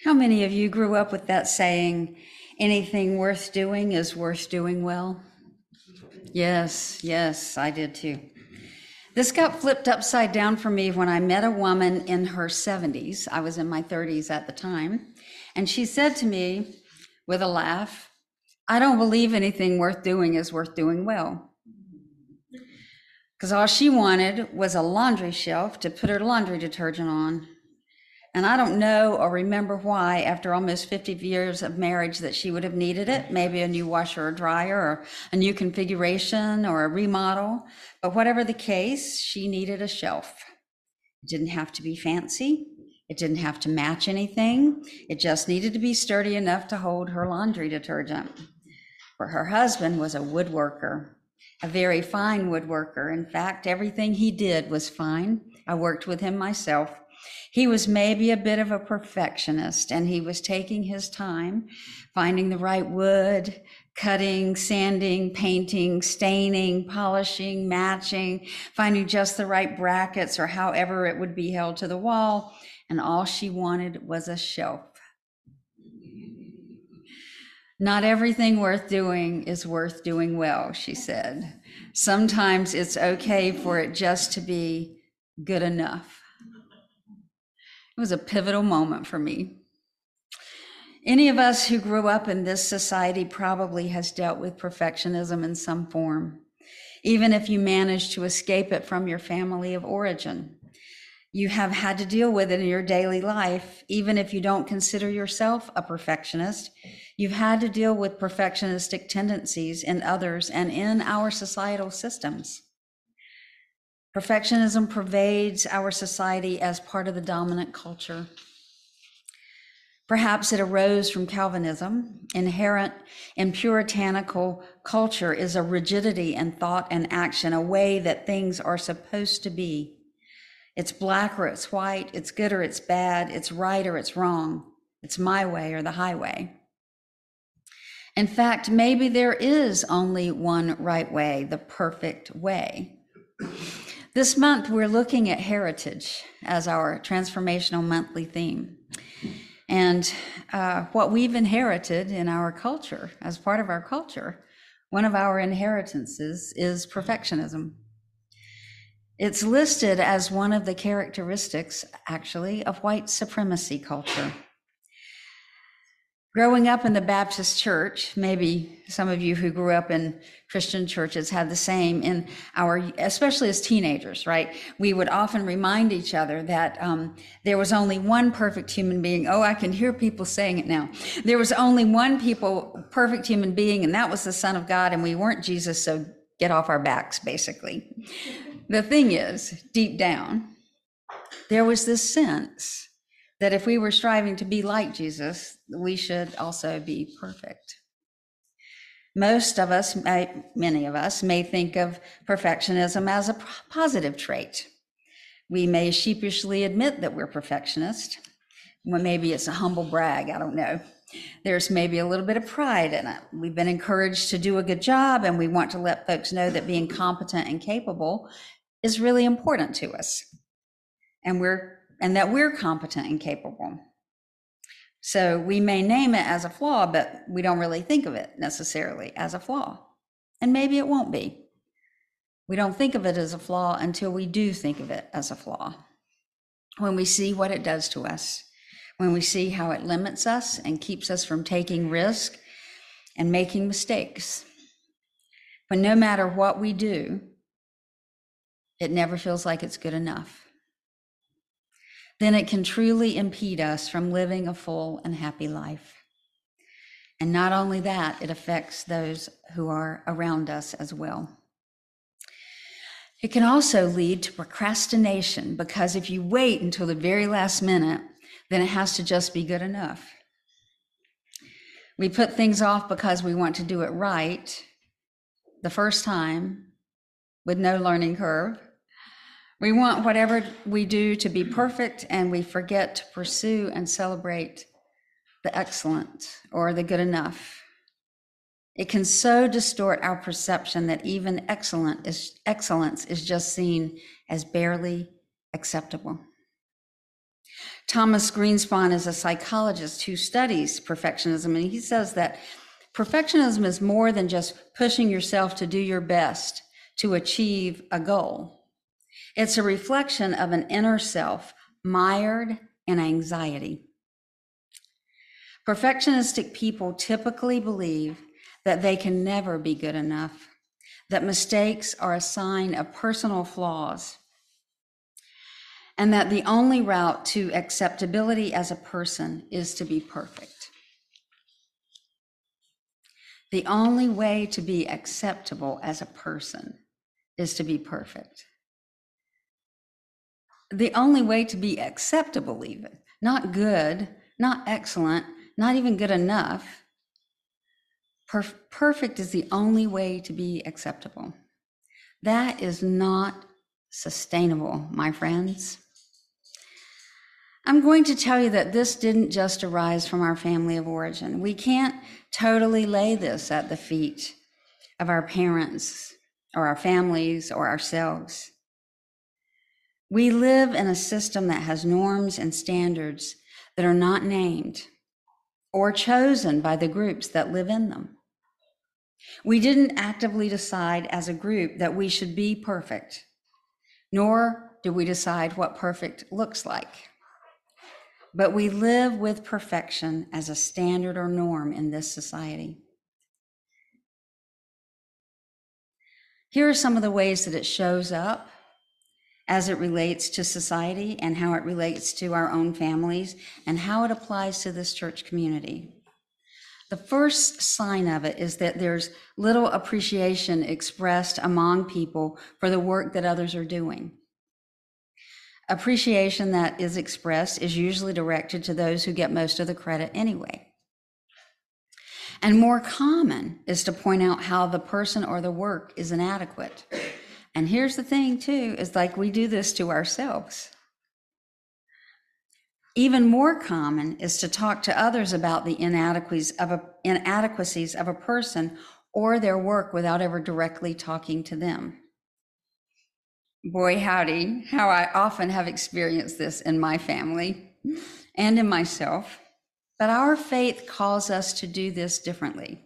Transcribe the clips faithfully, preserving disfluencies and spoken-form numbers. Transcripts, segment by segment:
How many of you grew up with that saying, anything worth doing is worth doing well? Yes, yes, I did too. This got flipped upside down for me when I met a woman in her seventies. I was in my thirties at the time. And she said to me with a laugh, I don't believe anything worth doing is worth doing well. Because all she wanted was a laundry shelf to put her laundry detergent on. And I don't know or remember why, after almost fifty years of marriage, that she would have needed it. Maybe a new washer or dryer, or a new configuration, or a remodel. But whatever the case, she needed a shelf. It didn't have to be fancy. It didn't have to match anything. It just needed to be sturdy enough to hold her laundry detergent. For her husband was a woodworker, a very fine woodworker. In fact, everything he did was fine. I worked with him myself. He was maybe a bit of a perfectionist, and he was taking his time, finding the right wood, cutting, sanding, painting, staining, polishing, matching, finding just the right brackets or however it would be held to the wall. And all she wanted was a shelf. Not everything worth doing is worth doing well, she said. Sometimes it's okay for it just to be good enough. It was a pivotal moment for me. Any of us who grew up in this society probably has dealt with perfectionism in some form, even if you managed to escape it from your family of origin. You have had to deal with it in your daily life, even if you don't consider yourself a perfectionist. You've had to deal with perfectionistic tendencies in others and in our societal systems. Perfectionism pervades our society as part of the dominant culture. Perhaps it arose from Calvinism. Inherent in puritanical culture is a rigidity in thought and action, a way that things are supposed to be. It's black or it's white, it's good or it's bad, it's right or it's wrong, it's my way or the highway. In fact, maybe there is only one right way, the perfect way. This month, we're looking at heritage as our transformational monthly theme. And uh, what we've inherited in our culture, as part of our culture, one of our inheritances is perfectionism. It's listed as one of the characteristics, actually, of white supremacy culture. Growing up in the Baptist church, maybe some of you who grew up in Christian churches had the same in our, especially as teenagers, right? We would often remind each other that um, there was only one perfect human being. Oh, I can hear people saying it now. There was only one people, perfect human being, and that was the Son of God, and we weren't Jesus, so get off our backs, basically. The thing is, deep down, there was this sense that if we were striving to be like Jesus, we should also be perfect. Most of us, many of us, may think of perfectionism as a positive trait. We may sheepishly admit that we're perfectionists. Well, maybe it's a humble brag, I don't know. There's maybe a little bit of pride in it. We've been encouraged to do a good job, and we want to let folks know that being competent and capable is really important to us. And we're and that we're competent and capable. So we may name it as a flaw, but we don't really think of it necessarily as a flaw. And maybe it won't be. We don't think of it as a flaw until we do think of it as a flaw. When we see what it does to us, when we see how it limits us and keeps us from taking risk and making mistakes. When no matter what we do, it never feels like it's good enough. Then it can truly impede us from living a full and happy life. And not only that, it affects those who are around us as well. It can also lead to procrastination, because if you wait until the very last minute, then it has to just be good enough. We put things off because we want to do it right the first time with no learning curve. We want whatever we do to be perfect, and we forget to pursue and celebrate the excellent or the good enough. It can so distort our perception that even excellent is, excellence is just seen as barely acceptable. Thomas Greenspan is a psychologist who studies perfectionism, and he says that perfectionism is more than just pushing yourself to do your best to achieve a goal. It's a reflection of an inner self mired in anxiety. Perfectionistic people typically believe that they can never be good enough, that mistakes are a sign of personal flaws, and that the only route to acceptability as a person is to be perfect. The only way to be acceptable as a person is to be perfect. The only way to be acceptable, even, not good, not excellent, not even good enough. Per- perfect is the only way to be acceptable. That is not sustainable, my friends. I'm going to tell you that this didn't just arise from our family of origin. We can't totally lay this at the feet of our parents or our families or ourselves. We live in a system that has norms and standards that are not named or chosen by the groups that live in them. We didn't actively decide as a group that we should be perfect, nor do we decide what perfect looks like. But we live with perfection as a standard or norm in this society. Here are some of the ways that it shows up as it relates to society and how it relates to our own families and how it applies to this church community. The first sign of it is that there's little appreciation expressed among people for the work that others are doing. Appreciation that is expressed is usually directed to those who get most of the credit anyway. And more common is to point out how the person or the work is inadequate. And here's the thing too, is like we do this to ourselves. Even more common is to talk to others about the inadequacies of a, inadequacies of a person or their work without ever directly talking to them. Boy, howdy, how I often have experienced this in my family and in myself. But our faith calls us to do this differently.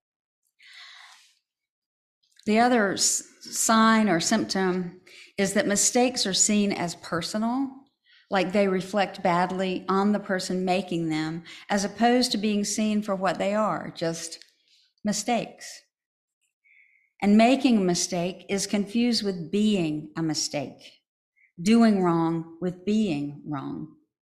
The other s- sign or symptom is that mistakes are seen as personal, like they reflect badly on the person making them, as opposed to being seen for what they are, just mistakes. And making a mistake is confused with being a mistake, doing wrong with being wrong.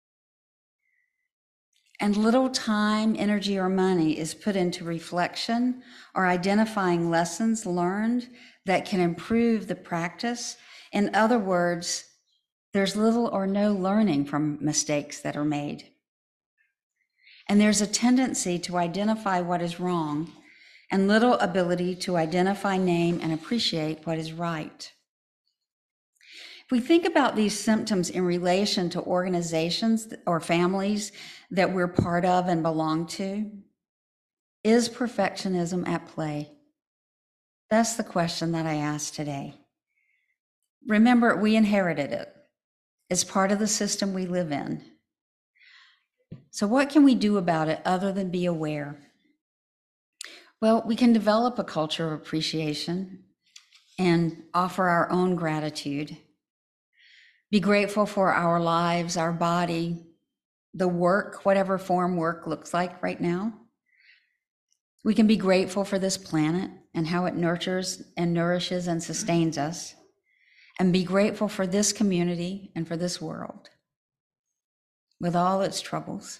And little time, energy, or money is put into reflection or identifying lessons learned that can improve the practice. In other words, there's little or no learning from mistakes that are made. And there's a tendency to identify what is wrong and little ability to identify, name, and appreciate what is right. If we think about these symptoms in relation to organizations or families that we're part of and belong to, is perfectionism at play? That's the question that I asked today. Remember, we inherited it. It's part of the system we live in. So what can we do about it other than be aware? Well, we can develop a culture of appreciation and offer our own gratitude. Be grateful for our lives, our body, the work, whatever form work looks like right now. We can be grateful for this planet and how it nurtures and nourishes and sustains us, and be grateful for this community and for this world with all its troubles.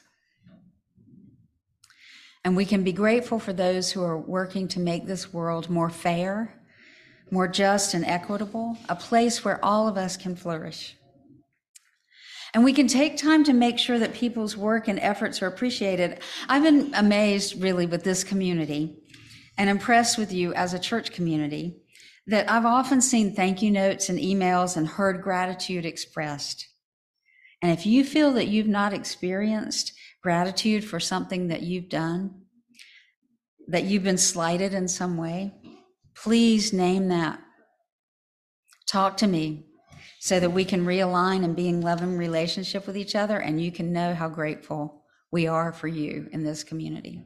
And we can be grateful for those who are working to make this world more fair, more just and equitable, a place where all of us can flourish. And we can take time to make sure that people's work and efforts are appreciated. I've been amazed really with this community and impressed with you as a church community that I've often seen thank you notes and emails and heard gratitude expressed. And if you feel that you've not experienced gratitude for something that you've done, that you've been slighted in some way, please name that. Talk to me. so that we can realign and be in loving relationship with each other, and you can know how grateful we are for you in this community.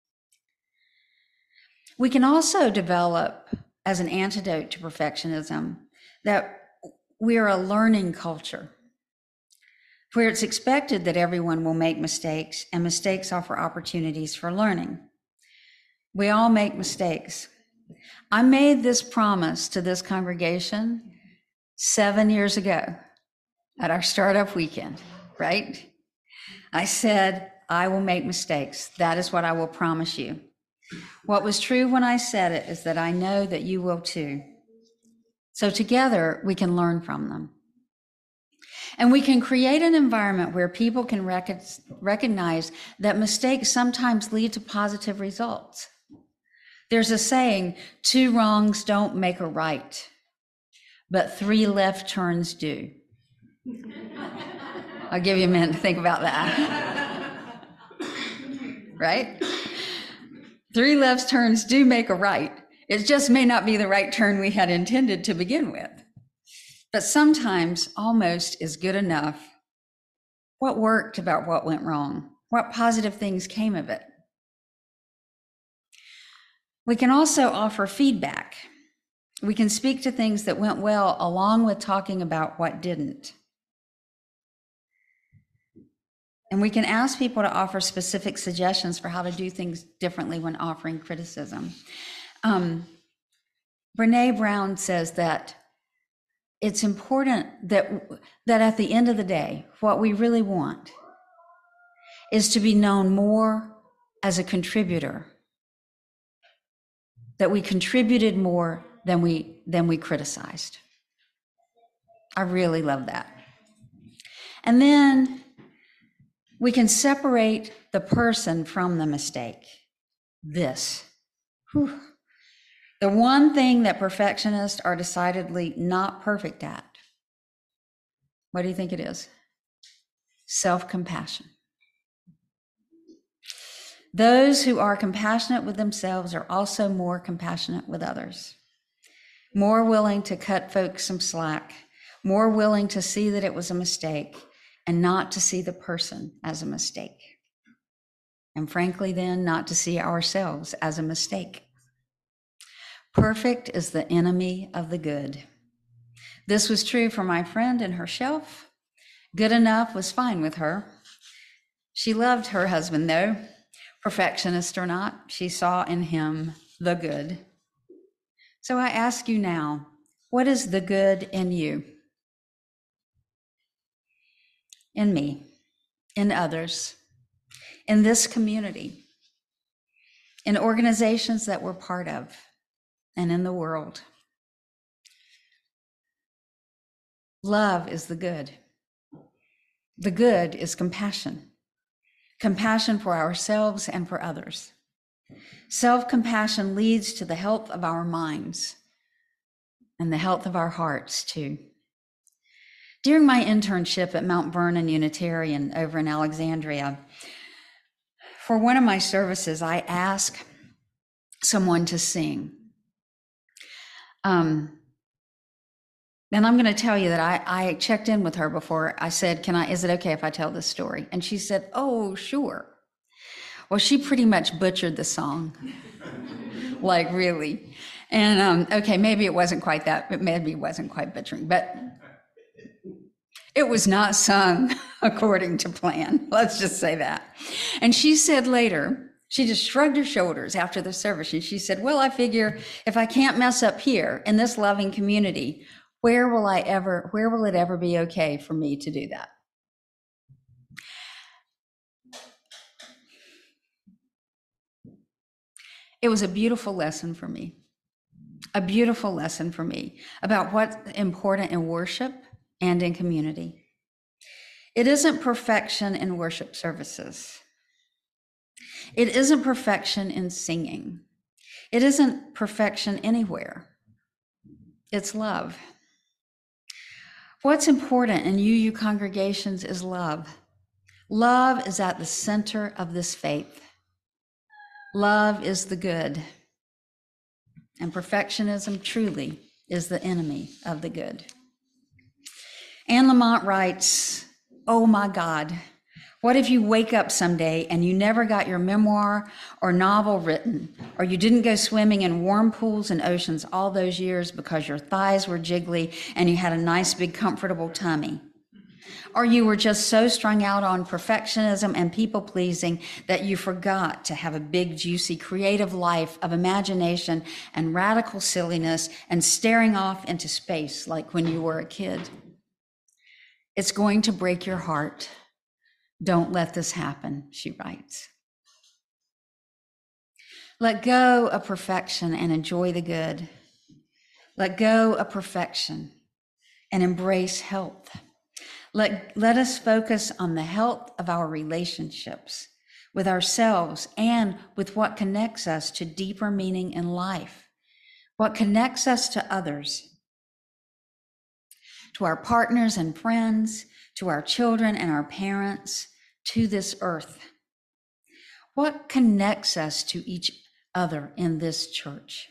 We can also develop, as an antidote to perfectionism, that we are a learning culture, where it's expected that everyone will make mistakes, and mistakes offer opportunities for learning. We all make mistakes. I made this promise to this congregation seven years ago at our startup weekend, right? I said, I will make mistakes. That is what I will promise you. What was true when I said it is that I know that you will too. So together we can learn from them. And we can create an environment where people can rec- recognize that mistakes sometimes lead to positive results. There's a saying, two wrongs don't make a right, but three left turns do. I'll give you a minute to think about that. Right? Three left turns do make a right. It just may not be the right turn we had intended to begin with. But sometimes almost is good enough. What worked about what went wrong? What positive things came of it? We can also offer feedback. We can speak to things that went well along with talking about what didn't. And we can ask people to offer specific suggestions for how to do things differently when offering criticism. Um, Brene Brown says that it's important that, that at the end of the day, what we really want is to be known more as a contributor, that we contributed more than we, than we criticized. I really love that. And then we can separate the person from the mistake. This. Whew. The one thing that perfectionists are decidedly not perfect at. What do you think it is? Self-compassion. Those who are compassionate with themselves are also more compassionate with others, more willing to cut folks some slack, more willing to see that it was a mistake and not to see the person as a mistake. And frankly, then, not to see ourselves as a mistake. Perfect is the enemy of the good. This was true for my friend and her shelf. Good enough was fine with her. She loved her husband, though. Perfectionist or not, she saw in him the good. So I ask you now, what is the good in you? In me, in others, in this community, in organizations that we're part of, and in the world? Love is the good. The good is compassion. Compassion for ourselves and for others. Self-compassion leads to the health of our minds and the health of our hearts too. During my internship at Mount Vernon Unitarian over in Alexandria, for one of my services, I asked someone to sing. Um, and I'm going to tell you that I, I checked in with her before. I said, "Can I? Is it okay if I tell this story?" And she said, "Oh, sure." Well, she pretty much butchered the song, like really. And um, okay, maybe it wasn't quite that, but maybe it wasn't quite butchering, but it was not sung according to plan. Let's just say that. And she said later, she just shrugged her shoulders after the service, and she said, "Well, I figure if I can't mess up here in this loving community, where will I ever, where will it ever be okay for me to do that?" It was a beautiful lesson for me, a beautiful lesson for me about what's important in worship and in community. It isn't perfection in worship services. It isn't perfection in singing. It isn't perfection anywhere. It's love. What's important in U U congregations is love. Love is at the center of this faith. Love is the good. And perfectionism truly is the enemy of the good. Anne Lamott writes, "Oh my God, what if you wake up someday and you never got your memoir or novel written, or you didn't go swimming in warm pools and oceans all those years because your thighs were jiggly and you had a nice big comfortable tummy? Or you were just so strung out on perfectionism and people pleasing that you forgot to have a big, juicy, creative life of imagination and radical silliness and staring off into space like when you were a kid? It's going to break your heart. Don't let this happen," she writes. Let go of perfection and enjoy the good. Let go of perfection and embrace health. Let, let us focus on the health of our relationships with ourselves and with what connects us to deeper meaning in life, what connects us to others, to our partners and friends, to our children and our parents, to this earth. What connects us to each other in this church?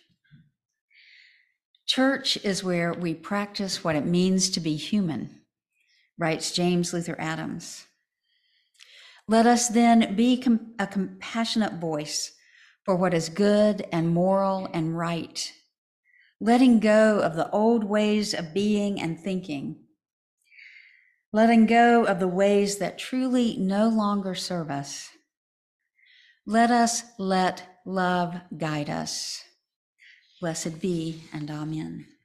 Church is where we practice what it means to be human, writes James Luther Adams. Let us then be com- a compassionate voice for what is good and moral and right, letting go of the old ways of being and thinking, letting go of the ways that truly no longer serve us. Let us let love guide us. Blessed be, and amen.